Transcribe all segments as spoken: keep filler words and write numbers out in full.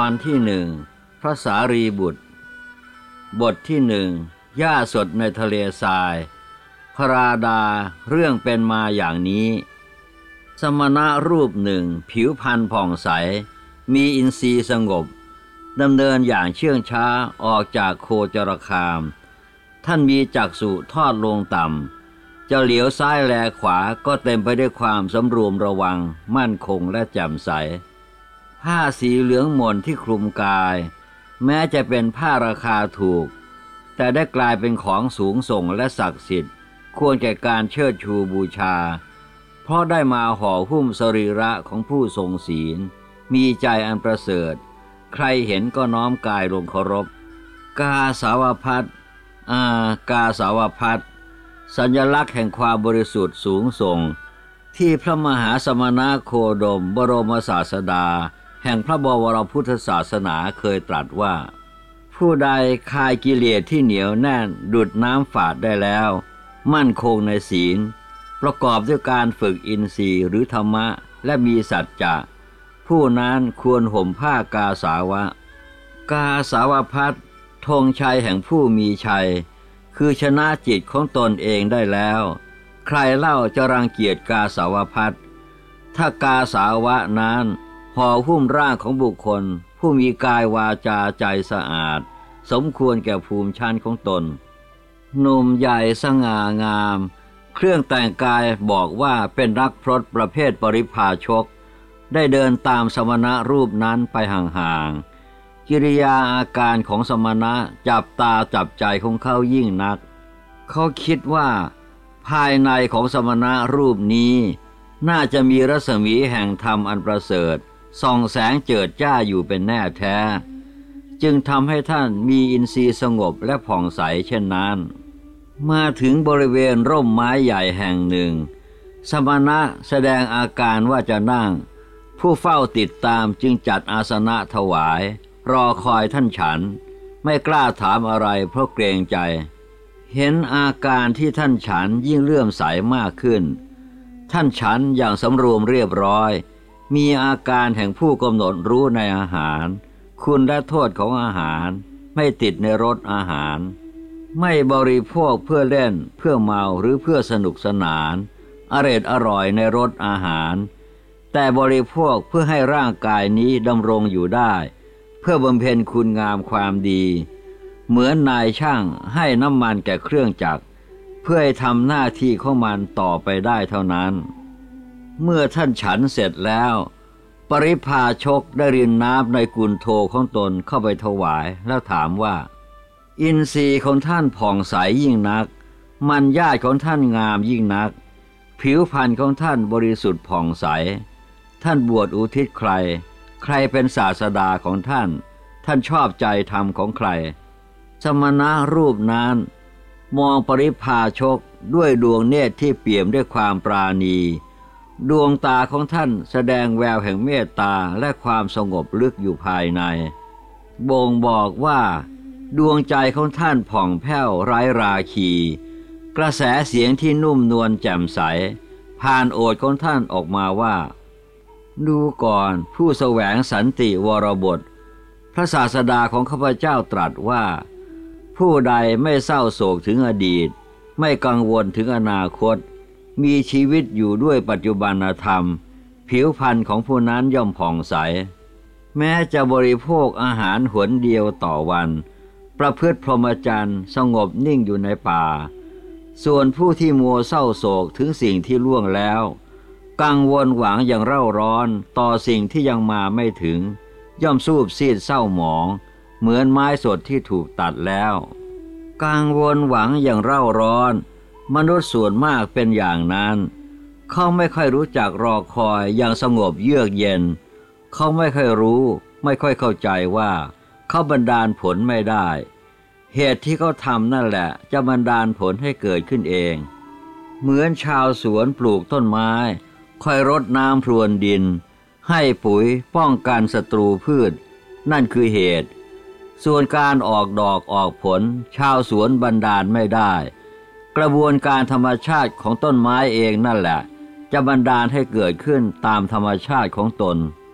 อนที่หนึ่งพระสารีบุตรบทที่หนึ่งหญ้าสดในทะเลทรายพระราดาเรื่องเป็นมาอย่างนี้สมณะรูปหนึ่งผิวพรรณผ่องใสมีอินทรีย์สงบดำเนินอย่างเชื่องช้าออกจากโคจรคามท่านมีจักษุทอดลงต่ำจะเหลียวซ้ายแลขวาก็เต็มไปด้วยความสำรวมระวังมั่นคงและแจ่มใสผ้าสีเหลืองหม่นที่คลุมกายแม้จะเป็นผ้าราคาถูกแต่ได้กลายเป็นของสูงส่งและศักดิ์สิทธิ์ควรแก่การเชิดชูบูชาเพราะได้มาห่อหุ้มสรีระของผู้ทรงศีลมีใจอันประเสริฐใครเห็นก็น้อมกายลงเคารพกาสาวพัสอากาสาวพัสสัญลักษณ์แห่งความบริสุทธิ์สูงส่งที่พระมหาสมณโคดมบรมศาสดาแห่งพระบวรพุทธศาสนาเคยตรัสว่าผู้ใดคายกิเลสที่เหนียวแน่นดุจน้ำฝาดได้แล้วมั่นคงในศีลประกอบด้วยการฝึกอินทรีย์หรือธรรมะและมีสัจจะผู้นั้นควรห่มผ้ากาสาวะกาสาวพัสธงชัยแห่งผู้มีชัยคือชนะจิตของตนเองได้แล้วใครเล่าจะรังเกียจกาสาวพัสถ้ากาสาวะนั้นห่อหุ้มร่างของบุคคลผู้มีกายวาจาใจสะอาดสมควรแก่ภูมิชั้นของตนหนุ่มใหญ่สง่างามเครื่องแต่งกายบอกว่าเป็นนักพรตประเภทปริพาชกได้เดินตามสมณะรูปนั้นไปห่างๆกิริยาอาการของสมณะจับตาจับใจของเขายิ่งนักเขาคิดว่าภายในของสมณะรูปนี้น่าจะมีรัศมีแห่งธรรมอันประเสริฐส่องแสงเจิดจ้าอยู่เป็นแน่แท้จึงทำให้ท่านมีอินทรีย์สงบและผ่องใสเช่นนั้นมาถึงบริเวณร่มไม้ใหญ่แห่งหนึ่งสมณะแสดงอาการว่าจะนั่งผู้เฝ้าติดตามจึงจัดอาสนะถวายรอคอยท่านฉันไม่กล้าถามอะไรเพราะเกรงใจเห็นอาการที่ท่านฉันยิ่งเลื่อมใสมากขึ้นท่านฉันอย่างสำรวมเรียบร้อยมีอาการแห่งผู้กำหนดรู้ในอาหารคุณและโทษของอาหารไม่ติดในรสอาหารไม่บริโภคเพื่อเล่นเพื่อเมาหรือเพื่อสนุกสนานอร่อยอร่อยในรสอาหารแต่บริโภคเพื่อให้ร่างกายนี้ดำรงอยู่ได้เพื่อบำเพ็ญคุณงามความดีเหมือนนายช่างให้น้ำมันแก่เครื่องจักรเพื่อให้ทำหน้าที่ของมันต่อไปได้เท่านั้นเมื่อท่านฉันเสร็จแล้วปริพาชกได้รินน้ำในกุลโธของตนเข้าไปถวายแล้วถามว่าอินทรีย์ของท่านผ่องใสยิ่งนักมัญญาติของท่านงามยิ่งนักผิวพรรณของท่านบริสุทธิ์ผ่องใสท่านบวชอุทิศใครใครเป็นศาสดาของท่านท่านชอบใจธรรมของใครสมณะรูปนั้นมองปริพาชกด้วยดวงเนตรที่เปี่ยมด้วยความปราณีดวงตาของท่านแสดงแววแห่งเมตตาและความสงบลึกอยู่ภายในบ่งบอกว่าดวงใจของท่านผ่องแผ้วไร้ราคีกระแสเสียงที่นุ่มนวลแจ่มใสผ่านโอษฐ์ของท่านออกมาว่าดูก่อนผู้แสวงสันติวรบทพระศาสดาของข้าพเจ้าตรัสว่าผู้ใดไม่เศร้าโศกถึงอดีตไม่กังวลถึงอนาคตมีชีวิตอยู่ด้วยปัจจุบันธรรมผิวพรรณของผู้นั้นย่อมผ่องใสแม้จะบริโภคอาหารหนเดียวต่อวันประพฤติพรหมจรรย์สงบนิ่งอยู่ในป่าส่วนผู้ที่มัวเศร้าโศกถึงสิ่งที่ล่วงแล้วกังวลหวังอย่างเร่าร้อนต่อสิ่งที่ยังมาไม่ถึงย่อมสูบซีดเศร้าหมองเหมือนไม้สดที่ถูกตัดแล้วกังวลหวังอย่างเร่าร้อนมนุษย์ส่วนมากเป็นอย่างนั้นเขาไม่ค่อยรู้จักรอคอยอย่างสงบเยือกเย็นเขาไม่ค่อยรู้ไม่ค่อยเข้าใจว่าเขาบันดาลผลไม่ได้เหตุที่เขาทำนั่นแหละจะบันดาลผลให้เกิดขึ้นเองเหมือนชาวสวนปลูกต้นไม้คอยรดน้ำพรวนดินให้ปุ๋ยป้องกันศัตรูพืชนั่นคือเหตุส่วนการออกดอกออกผลชาวสวนบันดาลไม่ได้กระบวนการธรรมชาติของต้นไม้เองนั่นแหละจะบันดาลให้เกิดขึ้นตามธรรมชาติของตน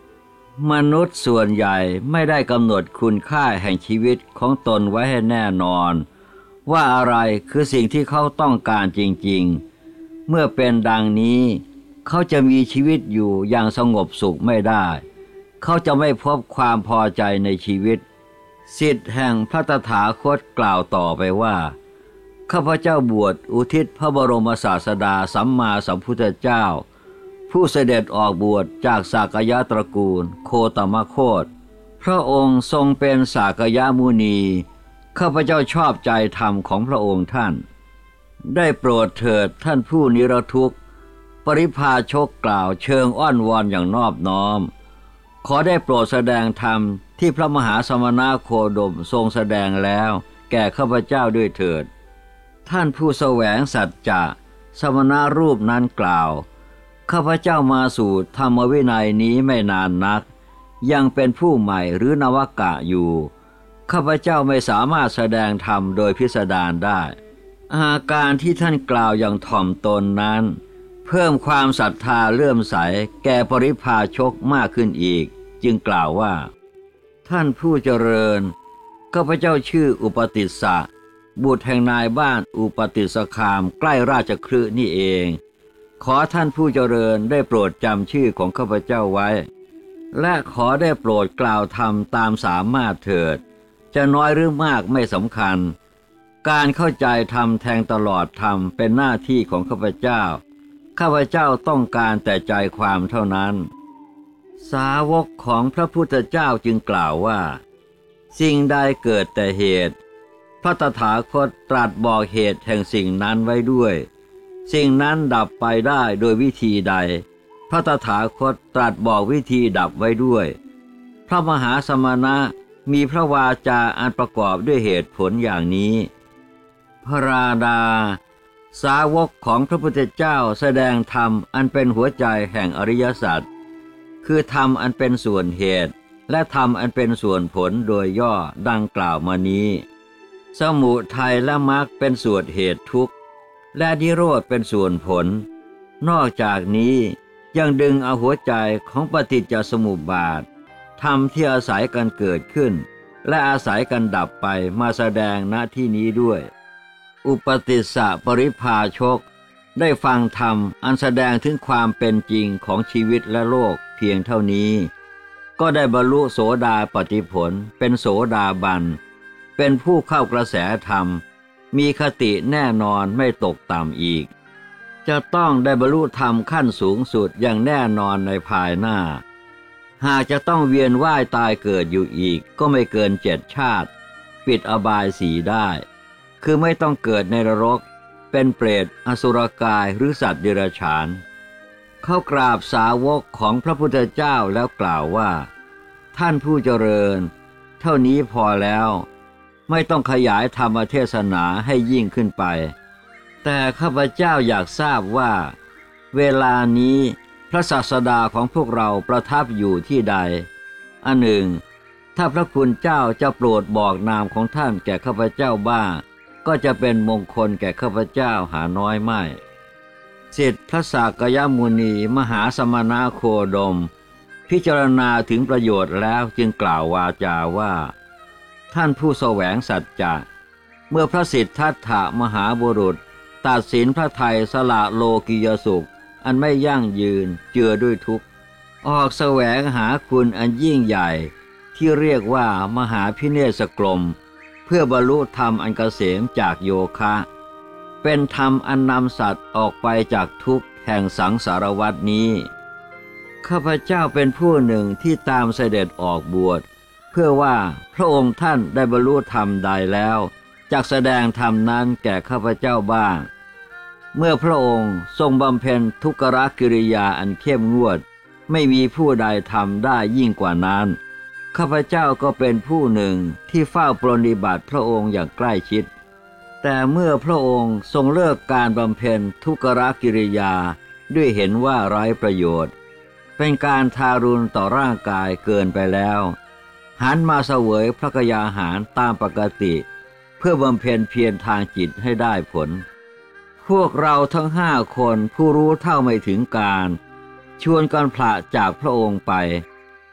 มนุษย์ส่วนใหญ่ไม่ได้กำหนดคุณค่าแห่งชีวิตของตนไว้ให้แน่นอนว่าอะไรคือสิ่งที่เขาต้องการจริงๆเมื่อเป็นดังนี้เขาจะมีชีวิตอยู่อย่างสงบสุขไม่ได้เขาจะไม่พบความพอใจในชีวิตศิษย์แห่งพระตถาคตกล่าวต่อไปว่าข้าพเจ้าบวชอุทิศพระบรมศาสดาสัมมาสัมพุทธเจ้าผู้เสด็จออกบวชจากสากยะตระกูลโคตมโคตพระองค์ทรงเป็นสากยมุนีข้าพเจ้าชอบใจธรรมของพระองค์ท่านได้โปรดเถิดท่านผู้นิรทุกข์ปริพาชกกล่าวเชิงอ้อนวอนอย่างนอบน้อมขอได้โปรดแสดงธรรมที่พระมหาสมณโคดมทรงแสดงแล้วแก่ข้าพเจ้าด้วยเถิดท่านผู้แสวงสัจจะสมณรูปนั้นกล่าวข้าพเจ้ามาสู่ธรรมวินัยนี้ไม่นานนักยังเป็นผู้ใหม่หรือนวกะอยู่ข้าพเจ้าไม่สามารถแสดงธรรมโดยพิสดารได้อาการที่ท่านกล่าวอย่างถ่อมตนนั้นเพิ่มความศรัทธาเลื่อมใสแก่ปริพาชกมากขึ้นอีกจึงกล่าวว่าท่านผู้เจริญข้าพเจ้าชื่ออุปติสสะบุตรแห่งนายบ้านอุปติสคามใกล้ราชคฤห์นี่เองขอท่านผู้เจริญได้โปรดจำชื่อของข้าพเจ้าไว้และขอได้โปรดกล่าวธรรมตามสามารถเถิดจะน้อยหรือมากไม่สำคัญการเข้าใจธรรมแทงตลอดธรรมเป็นหน้าที่ของข้าพเจ้าข้าพเจ้าต้องการแต่ใจความเท่านั้นสาวกของพระพุทธเจ้าจึงกล่าวว่าสิ่งใดเกิดแต่เหตุพระตถาคตตรัสบอกเหตุแห่งสิ่งนั้นไว้ด้วยสิ่งนั้นดับไปได้โดยวิธีใดพระตถาคตตรัสบอกวิธีดับไว้ด้วยพระมหาสมณะมีพระวาจาอันประกอบด้วยเหตุผลอย่างนี้พระราดาสาวกของพระพุทธเจ้าแสดงธรรมอันเป็นหัวใจแห่งอริยสัจคือธรรมอันเป็นส่วนเหตุและธรรมอันเป็นส่วนผลโดยย่อดังกล่าวมานี้สมุทัยและมรรคเป็นส่วนเหตุทุกข์และนิโรธเป็นส่วนผลนอกจากนี้ยังดึงเอาหัวใจของปฏิจจสมุปบาทธรรมที่อาศัยกันเกิดขึ้นและอาศัยกันดับไปมาแสดงณที่นี้ด้วยอุปติสสะปริภาชกได้ฟังธรรมอันแสดงถึงความเป็นจริงของชีวิตและโลกเพียงเท่านี้ก็ได้บรรลุโสดาปัตติผลเป็นโสดาบันเป็นผู้เข้ากระแสธรรมมีคติแน่นอนไม่ตกต่ำอีกจะต้องได้บรรลุธรรมขั้นสูงสุดอย่างแน่นอนในภายหน้าหากจะต้องเวียนว่ายตายเกิดอยู่อีกก็ไม่เกินเจ็ดชาติปิดอบายสีได้คือไม่ต้องเกิดในนรกเป็นเปรตอสุรกายหรือสัตว์เดรัจฉานเขากราบสาวกของพระพุทธเจ้าแล้วกล่าวว่าท่านผู้เจริญเท่านี้พอแล้วไม่ต้องขยายธรรมเทศนาให้ยิ่งขึ้นไปแต่ข้าพเจ้าอยากทราบว่าเวลานี้พระศาสดาของพวกเราประทับอยู่ที่ใดอันหนึ่งถ้าพระคุณเจ้าจะโปรดบอกนามของท่านแก่ข้าพเจ้าบ้างก็จะเป็นมงคลแก่ข้าพเจ้าหาน้อยไม่ศิษย์พระสากยมุนีมหาสมณโคดมพิจารณาถึงประโยชน์แล้วจึงกล่าววาจาว่าท่านผู้แสวงสัจจะเมื่อพระสิทธัตถะมหาบุรุษตัดสินพระทัยสละโลกิยสุขอันไม่ยั่งยืนเจือด้วยทุกข์ออกแสวงหาคุณอันยิ่งใหญ่ที่เรียกว่ามหาพิเนศกรมเพื่อบรรลุธรรมอันเกษมจากโยคะเป็นธรรมอันนำสัตว์ออกไปจากทุกข์แห่งสังสารวัฏนี้ข้าพเจ้าเป็นผู้หนึ่งที่ตามเสด็จออกบวชเพื่อว่าพระองค์ท่านได้บรรลุธรรมใดแล้วจักแสดงธรรมนั้นแก่ข้าพเจ้าบ้างเมื่อพระองค์ทรงบำเพ็ญทุกขกิริยาอันเข้มงวดไม่มีผู้ใดทำได้ยิ่งกว่านั้นข้าพเจ้าก็เป็นผู้หนึ่งที่เฝ้าปรนนิบัติพระองค์อย่างใกล้ชิดแต่เมื่อพระองค์ทรงเลิกการบำเพ็ญทุกขกิริยาด้วยเห็นว่าไร้ประโยชน์เป็นการทารุณต่อร่างกายเกินไปแล้วหันมาเสวยพระกยาหารตามปกติเพื่อบำเพ็ญเพียรทางจิตให้ได้ผลพวกเราทั้งห้าคนผู้รู้เท่าไม่ถึงการชวนกันผละจากพระองค์ไป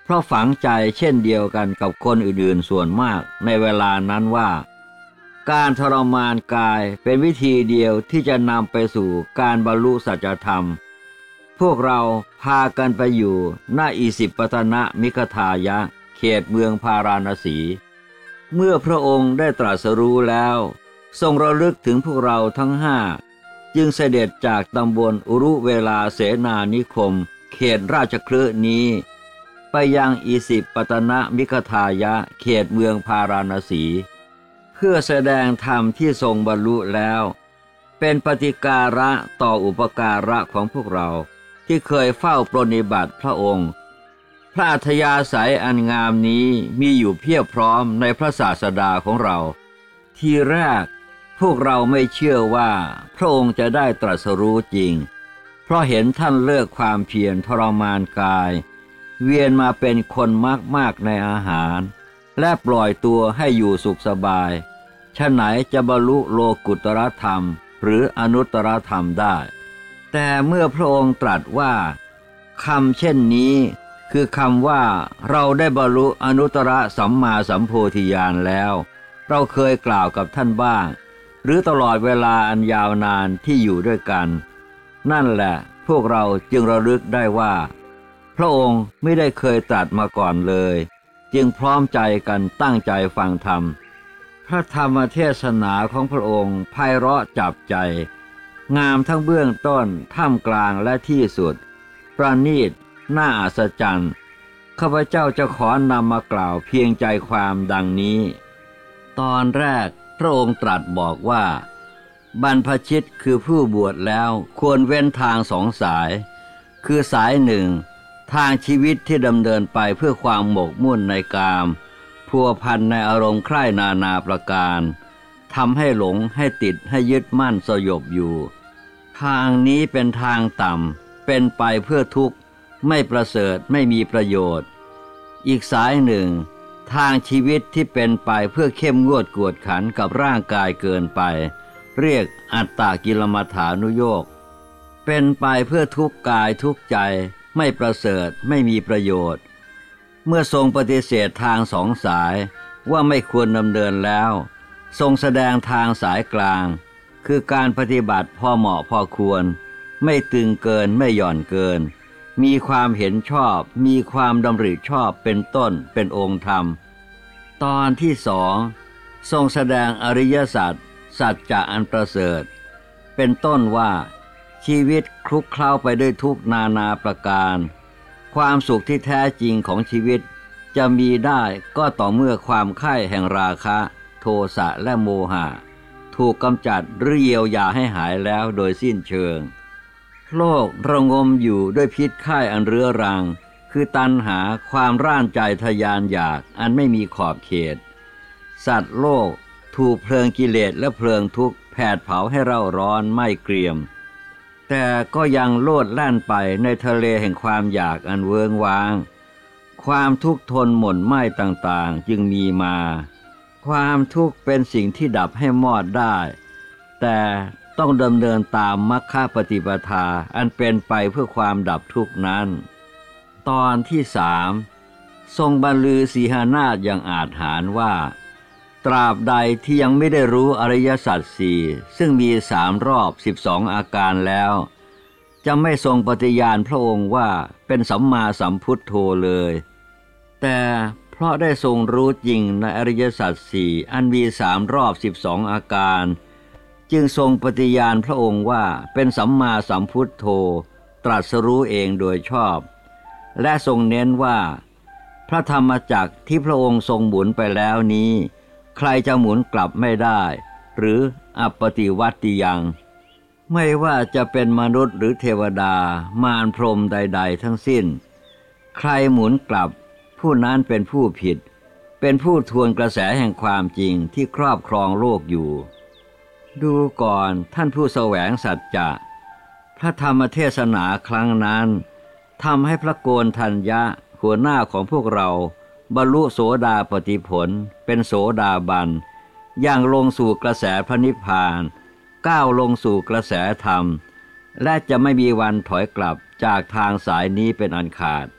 เพราะฝังใจเช่นเดียวกันกับคนอื่นๆส่วนมากในเวลานั้นว่าการทรมานกายเป็นวิธีเดียวที่จะนำไปสู่การบรรลุสัจธรรมพวกเราพากันไปอยู่ณอิสิปตนมิคทายะเขตเมืองพาราณสีเมื่อพระองค์ได้ตรัสรู้แล้วทรงระลึกถึงพวกเราทั้งห้าจึงเสด็จจากตำบลอุรุเวลาเสนานิคมเขตราชคฤห์นี้ไปยังอิสิปตนมิคทายะเขตเมืองพาราณสีเพื่อแสดงธรรมที่ทรงบรรลุแล้วเป็นปฏิการะต่ออุปการะของพวกเราที่เคยเฝ้าปรนนิบัติพระองค์พระอัธยาศัยอันงามนี้มีอยู่เพียบพร้อมในพระศาสดาของเราทีแรกพวกเราไม่เชื่อว่าพระองค์จะได้ตรัสรู้จริงเพราะเห็นท่านเลิกความเพียรทรมานกายเวียนมาเป็นคนมากๆในอาหารและปล่อยตัวให้อยู่สุขสบายฉะไหนจะบรรลุโลกุตตรธรรมหรืออนุตตรธรรมได้แต่เมื่อพระองค์ตรัสว่าคำเช่นนี้คือคำว่าเราได้บรรลุอนุตตรสัมมาสัมโพธิญาณแล้วเราเคยกล่าวกับท่านบ้างหรือตลอดเวลาอันยาวนานที่อยู่ด้วยกันนั่นแหละพวกเราจึงระลึกได้ว่าพระองค์ไม่ได้เคยตรัสมาก่อนเลยจึงพร้อมใจกันตั้งใจฟังธรรมพระธรรมเทศนาของพระองค์ไพเราะจับใจงามทั้งเบื้องต้นท่ามกลางและที่สุดประณีตน่าอัศจรรย์ข้าพเจ้าจะขอนำมากล่าวเพียงใจความดังนี้ตอนแรกพระองค์ตรัสบอกว่าบรรพชิตคือผู้บวชแล้วควรเว้นทางสองสายคือสายหนึ่งทางชีวิตที่ดำเนินไปเพื่อความหมกมุ่นในกามพัวพันในอารมณ์ใคร่นานาประการทำให้หลงให้ติดให้ยึดมั่นสยบอยู่ทางนี้เป็นทางต่ำเป็นไปเพื่อทุกข์ไม่ประเสริฐไม่มีประโยชน์อีกสายหนึ่งทางชีวิตที่เป็นไปเพื่อเข้มงวดกวดขันกับร่างกายเกินไปเรียกอัตตกิลมัฏฐานุโยคเป็นไปเพื่อทุกข์กายทุกข์ใจไม่ประเสริฐไม่มีประโยชน์เมื่อทรงปฏิเสธทางสองสายว่าไม่ควรดำเนินแล้วทรงแสดงทางสายกลางคือการปฏิบัติพอเหมาะพอควรไม่ตึงเกินไม่หย่อนเกินมีความเห็นชอบมีความดำริชอบเป็นต้นเป็นองค์ธรรมตอนที่สองทรงแสดงอริยสัจสัจจะอันประเสริฐเป็นต้นว่าชีวิตคลุกเคล้าไปด้วยทุกนานาประการความสุขที่แท้จริงของชีวิตจะมีได้ก็ต่อเมื่อความใคร่แห่งราคะโทสะและโมหะถูกกำจัดหรือเยียวยาให้หายแล้วโดยสิ้นเชิงโลกระงมอยู่ด้วยพิษไข้อันเรื้อรังคือตัณหาความร่านใจทยานอยากอันไม่มีขอบเขตสัตว์โลกถูกเพลิงกิเลสและเพลิงทุกข์แผดเผาให้เร่าร้อนไหม้เกรียมแต่ก็ยังโลดแล่นไปในทะเลแห่งความอยากอันเวิงว้างความทุกข์ทนหม่นไหม้ต่างๆจึงมีมาความทุกข์เป็นสิ่งที่ดับให้มอดได้แต่ต้องดำเนินตามมรรคปฏิปทาอันเป็นไปเพื่อความดับทุกข์นั้นตอนที่สามทรงบรรลือสีหนาฏอย่างอาจหาญว่าตราบใดที่ยังไม่ได้รู้อริยสัจสี่ซึ่งมีสามรอบสิบสองอาการแล้วจะไม่ทรงปฏิญาณพระองค์ว่าเป็นสัมมาสัมพุทโธเลยแต่เพราะได้ทรงรู้จริงในอริยสัจสี่อันมีสามรอบสิบสองอาการจึงทรงปฏิญาณพระองค์ว่าเป็นสัมมาสัมพุทโธตรัสรู้เองโดยชอบและทรงเน้นว่าพระธรรมจักรที่พระองค์ทรงหมุนไปแล้วนี้ใครจะหมุนกลับไม่ได้หรืออัปปติวัตติยังไม่ว่าจะเป็นมนุษย์หรือเทวดามารพรหมใดๆทั้งสิ้นใครหมุนกลับผู้นั้นเป็นผู้ผิดเป็นผู้ทวนกระแสแห่งความจริงที่ครอบครองโลกอยู่ดูก่อนท่านผู้แสวงสัจจะพระธรรมเทศนาครั้งนั้นทำให้พระโกณทัญญะหัวหน้าของพวกเราบรรลุโสดาปัตติผลเป็นโสดาบันย่างลงสู่กระแสพระนิพพานก้าวลงสู่กระแสธรรมและจะไม่มีวันถอยกลับจากทางสายนี้เป็นอันขาด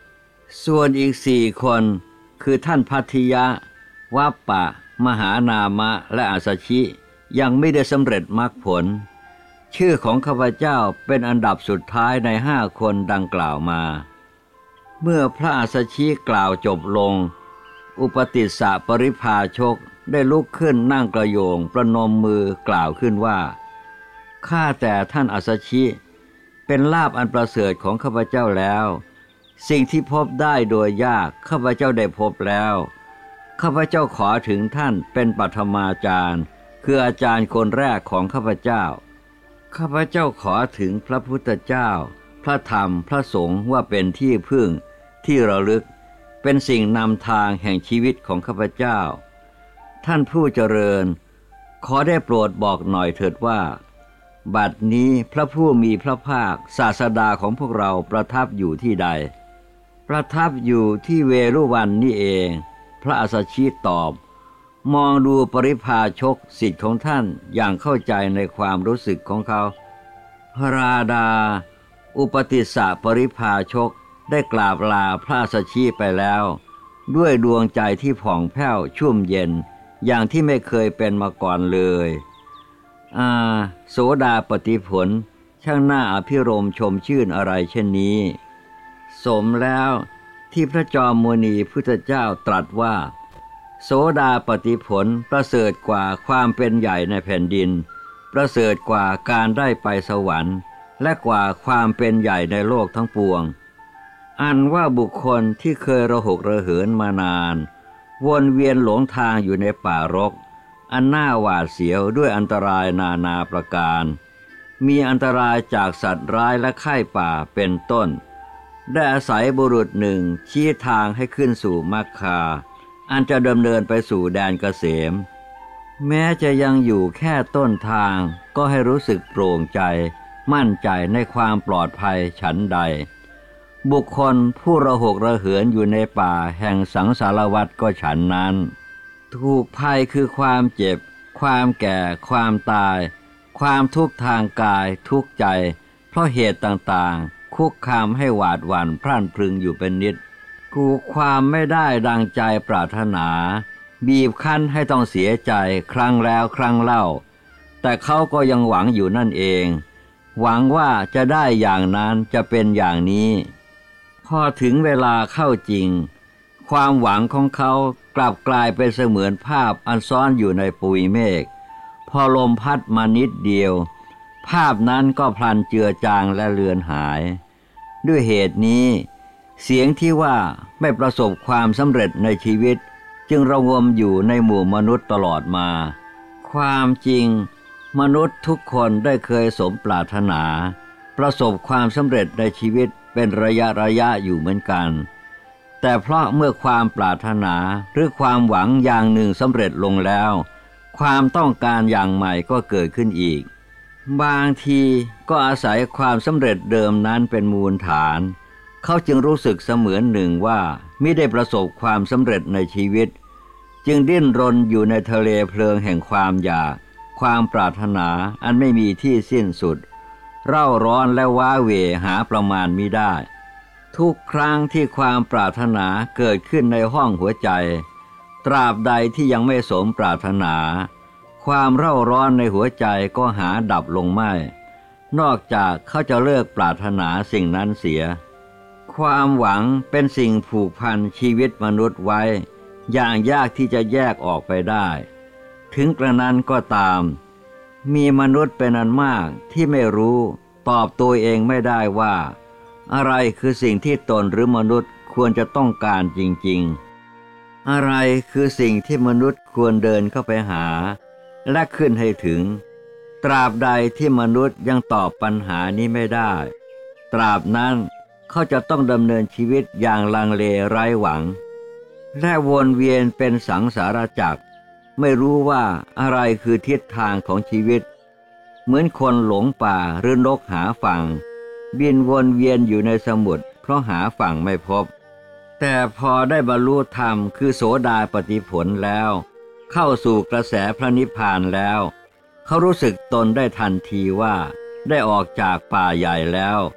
ส่วนอีกสี่คนคือท่านพัทธิยะวัปปะมหานามะและอาสชิยังไม่ได้สำเร็จมรรคผลชื่อของข้าพเจ้าเป็นอันดับสุดท้ายในห้าคนดังกล่าวมาเมื่อพระอาสชิกล่าวจบลงอุปติสสะปริภาชกได้ลุกขึ้นนั่งกระโยงประนมมือกล่าวขึ้นว่าข้าแต่ท่านอาสชิเป็นลาภอันประเสริฐของข้าพเจ้าแล้วสิ่งที่พบได้โดยยากข้าพเจ้าได้พบแล้วข้าพเจ้าขอถึงท่านเป็นปัทมาจารย์คืออาจารย์คนแรกของข้าพเจ้าข้าพเจ้าขอถึงพระพุทธเจ้าพระธรรมพระสงฆ์ว่าเป็นที่พึ่งที่ระลึกเป็นสิ่งนำทางแห่งชีวิตของข้าพเจ้าท่านผู้เจริญขอได้โปรดบอกหน่อยเถิดว่าบัดนี้พระผู้มีพระภาคศาสดาของพวกเราประทับอยู่ที่ใดประทับอยู่ที่เวรุวันนี่เองพระอัสสชิตอบมองดูปริภาชกศิษย์ของท่านอย่างเข้าใจในความรู้สึกของเขาพระราดาอุปติสสะปริภาชกได้กราบลาพระอัสสชิไปแล้วด้วยดวงใจที่ผ่องแผ้วชุ่มเย็นอย่างที่ไม่เคยเป็นมาก่อนเลยอาโสดาปฏิผลช่างน่าอภิรมย์ชมชื่นอะไรเช่นนี้สมแล้วที่พระจอมมุนีพุทธเจ้าตรัสว่าโสดาปฏิผลประเสริฐกว่าความเป็นใหญ่ในแผ่นดินประเสริฐกว่าการได้ไปสวรรค์และกว่าความเป็นใหญ่ในโลกทั้งปวงอันว่าบุคคลที่เคยระหกระเหินมานานวนเวียนหลงทางอยู่ในป่ารกอันน่าหวาดเสียวด้วยอันตรายนานาประการมีอันตรายจากสัตว์ร้ายและไข้ป่าเป็นต้นได้อาศัยบุรุษหนึ่งชี้ทางให้ขึ้นสู่มรรคาอันจะดำเนินไปสู่แดนเกษมแม้จะยังอยู่แค่ต้นทางก็ให้รู้สึกโปร่งใจมั่นใจในความปลอดภัยฉันใดบุคคลผู้ระหกระเหินอยู่ในป่าแห่งสังสารวัฏก็ฉันนั้นถูกภัยคือความเจ็บความแก่ความตายความทุกข์ทางกายทุกข์ใจเพราะเหตุต่างๆคุกคามให้หวาดหวั่นพรั่นพรึงอยู่เป็นนิดกูความไม่ได้ดังใจปรารถนาบีบคั้นให้ต้องเสียใจครั้งแล้วครั้งเล่าแต่เขาก็ยังหวังอยู่นั่นเองหวังว่าจะได้อย่างนั้นจะเป็นอย่างนี้พอถึงเวลาเข้าจริงความหวังของเขากลับกลายเป็นเสมือนภาพอันซ่อนอยู่ในปุยเมฆพอลมพัดมานิดเดียวภาพนั้นก็พลันเจือจางและเลือนหายด้วยเหตุนี้เสียงที่ว่าไม่ประสบความสำเร็จในชีวิตจึงระงมอยู่ในหมู่มนุษย์ตลอดมาความจริงมนุษย์ทุกคนได้เคยสมปรารถนาประสบความสำเร็จในชีวิตเป็นระยะระยะอยู่เหมือนกันแต่เพราะเมื่อความปรารถนาหรือความหวังอย่างหนึ่งสำเร็จลงแล้วความต้องการอย่างใหม่ก็เกิดขึ้นอีกบางทีก็อาศัยความสำเร็จเดิมนั้นเป็นมูลฐานเขาจึงรู้สึกเสมือนหนึ่งว่ามิได้ประสบความสำเร็จในชีวิตจึงดิ้นรนอยู่ในทะเลเพลิงแห่งความอยากความปรารถนาอันไม่มีที่สิ้นสุดเร่าร้อนและว้าเหวหาประมาณมิได้ทุกครั้งที่ความปรารถนาเกิดขึ้นในห้องหัวใจตราบใดที่ยังไม่สมปรารถนาความเร่าร้อนในหัวใจก็หาดับลงไม่นอกจากเขาจะเลิกปรารถนาสิ่งนั้นเสียความหวังเป็นสิ่งผูกพันชีวิตมนุษย์ไว้อย่างยากที่จะแยกออกไปได้ถึงกระนั้นก็ตามมีมนุษย์เป็นอันมากที่ไม่รู้ตอบตัวเองไม่ได้ว่าอะไรคือสิ่งที่ตนหรือมนุษย์ควรจะต้องการจริงๆอะไรคือสิ่งที่มนุษย์ควรเดินเข้าไปหาและขึ้นให้ถึงตราบใดที่มนุษย์ยังตอบปัญหานี้ไม่ได้ตราบนั้นเขาจะต้องดำเนินชีวิตอย่างลังเลไร้หวังและวนเวียนเป็นสังสารวัฏไม่รู้ว่าอะไรคือทิศทางของชีวิตเหมือนคนหลงป่าหรือนกหาฝั่งบินวนเวียนอยู่ในสมุทรเพราะหาฝั่งไม่พบแต่พอได้บรรลุธรรมคือโสดาปัตติผลแล้วเข้าสู่กระแสพระนิพพานแล้วเขารู้สึกตนได้ทันทีว่าได้ออกจากป่าใหญ่แล้ว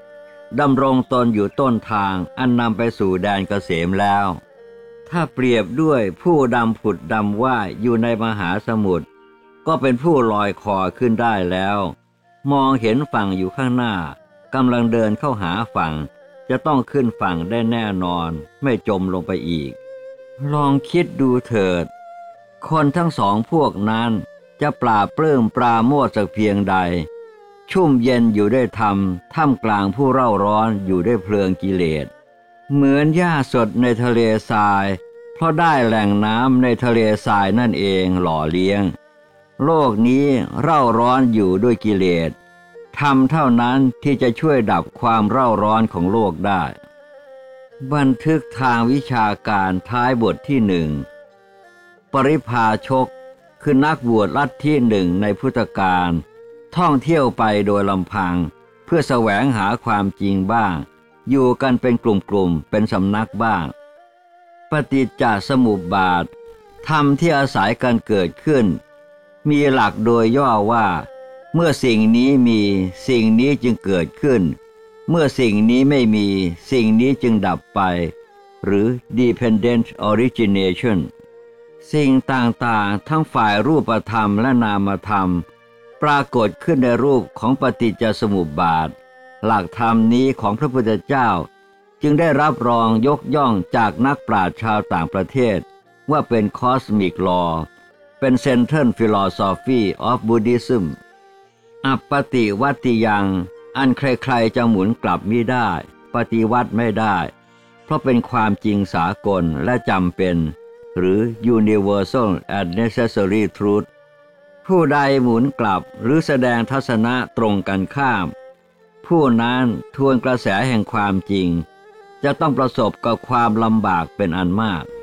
ดำรงตนอยู่ต้นทางอันนำไปสู่แดนเกษมแล้วถ้าเปรียบด้วยผู้ดำผุดดำว่ายอยู่ในมหาสมุทรก็เป็นผู้ลอยคอขึ้นได้แล้วมองเห็นฝั่งอยู่ข้างหน้ากำลังเดินเข้าหาฝั่งจะต้องขึ้นฝั่งได้แน่นอนไม่จมลงไปอีกลองคิดดูเถิดคนทั้งสองพวกนั้นจะปราบปลื้มปราโมทย์สักเพียงใดชุ่มเย็นอยู่ด้วยธรรมท่ามกลางผู้เร่าร้อนอยู่ด้วยเพลิงกิเลสเหมือนหญ้าสดในทะเลทรายเพราะได้แหล่งน้ำในทะเลทรายนั่นเองหล่อเลี้ยงโลกนี้เร่าร้อนอยู่ด้วยกิเลสธรรมเท่านั้นที่จะช่วยดับความเร่าร้อนของโลกได้บันทึกทางวิชาการท้ายบทที่หนึ่งปริพาชกคือนักบวชลัทธิหนึ่งในพุทธกาลท่องเที่ยวไปโดยลำพังเพื่อแสวงหาความจริงบ้างอยู่กันเป็นกลุ่มๆเป็นสำนักบ้างปฏิจจสมุปบาทธรรมที่อาศัยกันเกิดขึ้นมีหลักโดยย่อว่าเมื่อสิ่งนี้มีสิ่งนี้จึงเกิดขึ้นเมื่อสิ่งนี้ไม่มีสิ่งนี้จึงดับไปหรือ dependent origination สิ่งต่างๆทั้งฝ่ายรูปธรรมและนามธรรมปรากฏขึ้นในรูปของปฏิจจสมุปบาทหลักธรรมนี้ของพระพุทธเจ้าจึงได้รับรองยกย่องจากนักปราชญ์ชาวต่างประเทศว่าเป็น Cosmic Law เป็น Central Philosophy of Buddhism อัปปติวัตติยังอันใครๆจะหมุนกลับมิได้ปฏิวัติไม่ได้เพราะเป็นความจริงสากลและจำเป็นหรือ Universal and Necessary Truth ผู้ใดหมุนกลับหรือแสดงทัศนะตรงกันข้ามผู้นั้นทวนกระแสแห่งความจริงจะต้องประสบกับความลำบากเป็นอันมาก